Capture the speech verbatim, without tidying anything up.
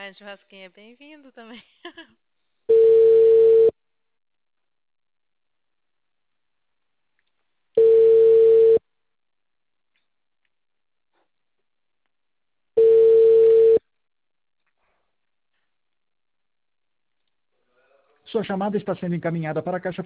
É, churrasquinho é bem-vindo também. Sua chamada está sendo encaminhada para a caixa